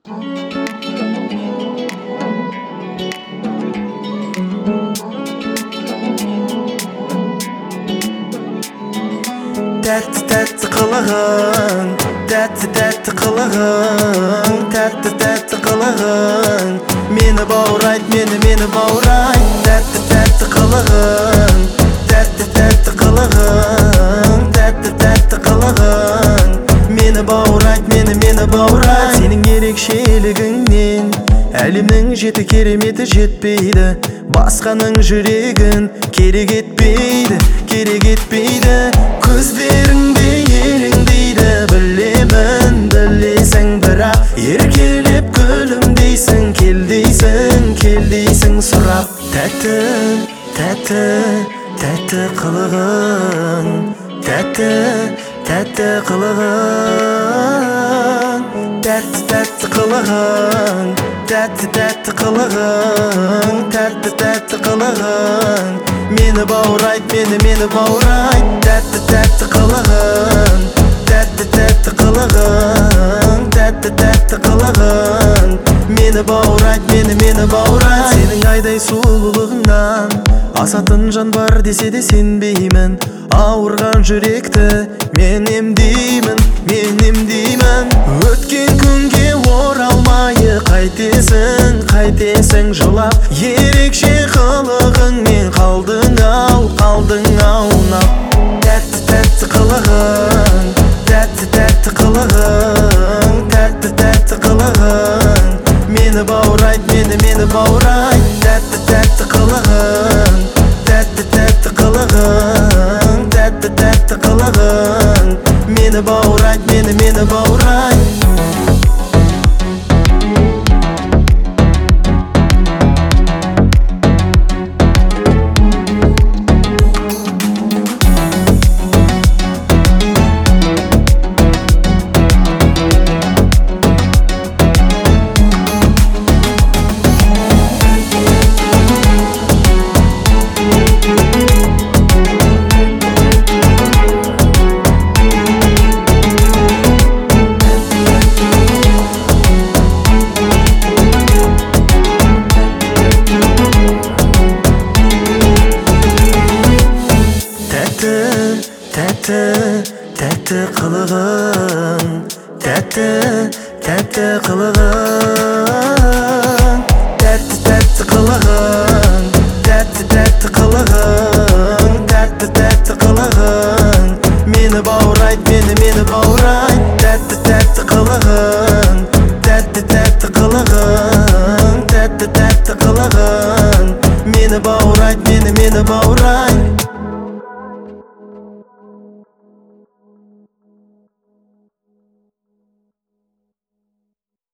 Тәтті қылығың, тәтті қылығың, тәтті қылығың, мені баурайт, мені баурайт. Тәтті қылығың, тәтті қылығың, тәтті қылығың, мені баурайт, мені баурайт. Сенің ерекшелігіңнен әлемнің жеті кереметі жетпейді, басқаның жүрегін керек етпейді, керек етпейді. Көздеріңде елеңдейді, білемін, білесің, бірақ еркелеп күлімдейсің, келдейсің сұрап. Тәтті қылығың, тәтті қылығың, тәтті қылығың, тәтті қылығың, тәтті қылығың, мені баурайт, мені баурайт. Тәтті қылығың, тәтті қылығың, тәтті қылығың, мені баурайт, мені баурайт. Сенің айдай сұлулығыңнан асатын жан бар десе де сенбеймін. Ауырған жүректі мен емдеймін. Өткен күнге оралмайы қайтесің жылап. Ерекше қылығыңмен қалдың ау ұнап. Тәтті қылығың, тәтті қылығың, тәтті қылығың, мені баурайт, мені баурайт. Тәтті қылығың, тәтті қылығың, тәтті қылығың, мені баурайт, мені баурайт. Тәтті қылығың, тәтті қылығың, тәтті қылығың, тәтті қылығың, тәтті қылығың, мені баурайт, мені баурайт. Тәтті қылығың, тәтті қылығың, тәтті қылығың, мені баурайт, мені баурайт.